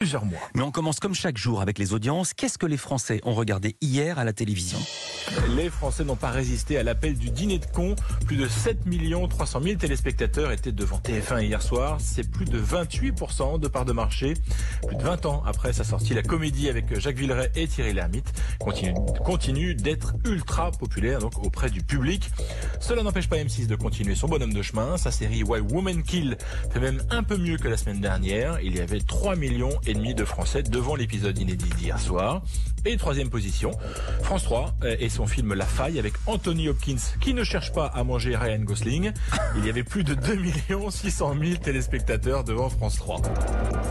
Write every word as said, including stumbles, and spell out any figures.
plusieurs mois. Mais on commence comme chaque jour avec les audiences. Qu'est-ce que les Français ont regardé hier à la télévision? Les Français n'ont pas résisté à l'appel du dîner de cons. Plus de sept millions trois cent mille téléspectateurs étaient devant T F un hier soir. C'est plus de vingt-huit pour cent de part de marché. Plus de vingt ans après sa sortie, la comédie avec Jacques Villeray et Thierry Lhermitte continue, continue d'être ultra populaire donc auprès du public. Cela n'empêche pas M six de continuer son bonhomme de chemin. Sa série Why Women Kill fait même un peu mieux que la semaine dernière. Il y avait trois millions et demi de Français devant l'épisode inédit d'hier soir. Et troisième position, France trois et son film La Faille avec Anthony Hopkins qui ne cherche pas à manger Ryan Gosling. Il y avait plus de deux millions six cent mille téléspectateurs devant France trois.